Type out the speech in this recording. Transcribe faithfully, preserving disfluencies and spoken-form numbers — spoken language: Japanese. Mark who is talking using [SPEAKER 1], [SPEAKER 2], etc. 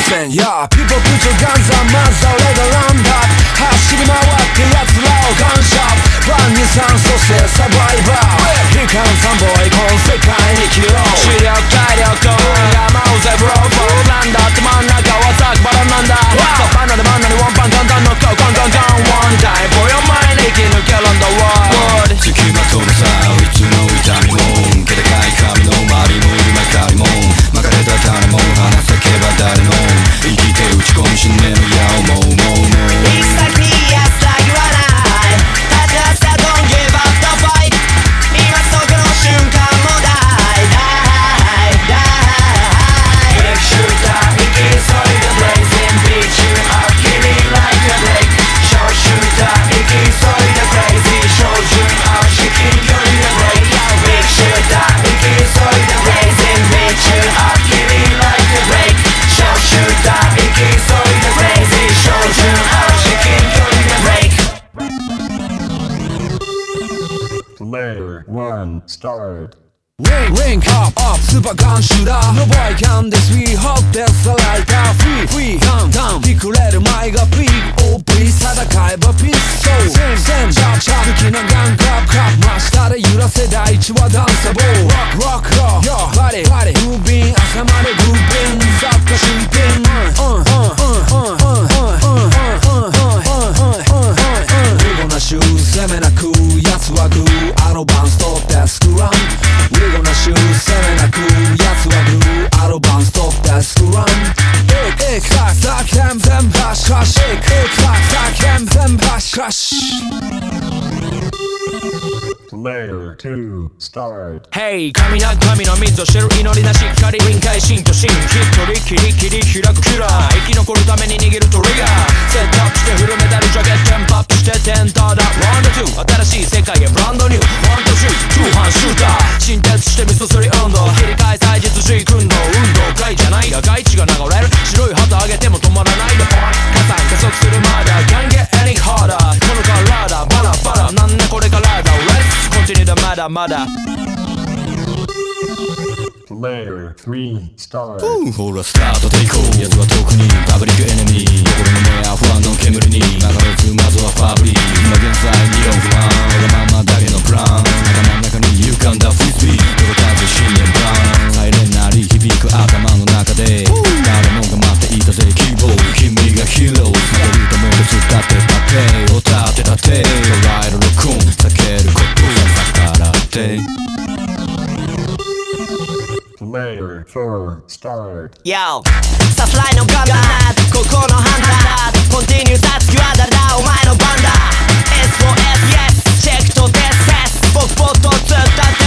[SPEAKER 1] 戦やピポプチョガンザマザ俺がランダー走り回って奴らを感謝万二酸素性サバイバー悲観三ボイこの世界に生きろ視力体力がマウゼブローフォーなんだって真ん中はザクバラなんだサバナで真ん中にワンパン簡単の顔ガンガンガンワンタイム for your mind 生き抜けるんだワード
[SPEAKER 2] 付きまとうさいつの痛みも気高い髪の周りも夢かりも巻かれた種も話せけば誰も生きて打ち込む信念の矢をもうもうもう
[SPEAKER 3] 行き先に安らぎはない立ち上がった Don't give up the fight 今そこの瞬間も大大大
[SPEAKER 1] Big shooter 生き急いで Blazing beat you up 君 like a break Short shooter 生き急いで Crazy 照準合わし近距離で break Big shooter 生き急いで Blazing beat you up 君 like a break Short shooter 生き急いで Crazy 照準合わし近距離で break
[SPEAKER 4] Player one start
[SPEAKER 1] Ring, ring, up, up, super gun shooter のボイキャンで Sweet hot でさらいた Free, free, down, down びくれる前がピーク オーピー 戦えばピースソーセンセンジャーチャー好きなガンクラップクラップ真下で揺らせ第一はダンサボー Rock, rock, rock, yo バディ、バディムービン朝までグービン雑貨新品うん、うん、うん、うん、うん、うん、うん、うん、うん、うん、うん、うん、うん、見事なシュー攻めなく奴はグーアドバンス取ってスクラムWe're gonna shoot 攻めなく奴はグーアドバンストップでスクラムエクエクサクサク全全バッシュクラッシュエクエクサクサク全全バッシュクラッシュ
[SPEAKER 4] Player two start
[SPEAKER 1] Hey 神な神の水を知る祈りなし光臨界心と心ひとりきりきり開くキラー生き残るために握るトリガーセットアップしてフルメタルジャケットテンポアップしてテンターだワンダーツー新しい世界へブランドニューワンダーツー通販シューター新鉄してミススリ運動切り替え祭日時訓動運動会じゃないが外地が流れる白い旗上げても止まらないでポイン加算加速するまだ Can't get any harder この体バラバラなんでこれからだ Let's continue だまだまだ
[SPEAKER 4] Player three start
[SPEAKER 2] ほらスタートでいこう奴は特にパブリックエネミー心の目や不安の煙に流れずまずはファブリー今現在理論不安わがままだけのプラン頭の中に浮かんだフリスビー届かず信念ブランサイレンなり響く頭の中で誰もが待っていたぜ希望君がヒーローまた歌も手伝ってパペを立てたて捉える録音避けることは逆らって
[SPEAKER 4] Player four start
[SPEAKER 3] Yo さすらいのガンダーここのハンターコンティニューさつきは誰だお前の番だ エスオーエス Yes チェックとデスセスポッポッと突っ立っ